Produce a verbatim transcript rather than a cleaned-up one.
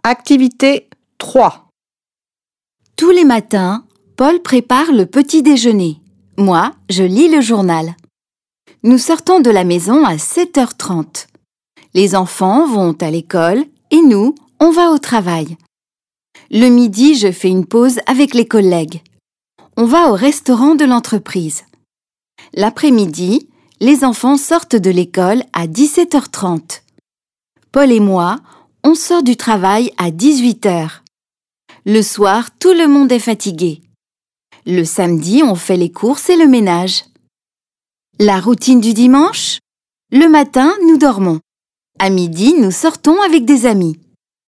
Activité trois. Tous les matins, Paul prépare le petit déjeuner. Moi, je lis le journal. Nous sortons de la maison à sept heures trente. Les enfants vont à l'école et nous, on va au travail. Le midi, je fais une pause avec les collègues. On va au restaurant de l'entreprise. L'après-midi, les enfants sortent de l'école à dix-sept heures trente. Paul et moi, on sort du travail à dix-huit heures. Le soir, tout le monde est fatigué. Le samedi, on fait les courses et le ménage. La routine du dimanche? Le matin, nous dormons. À midi, nous sortons avec des amis.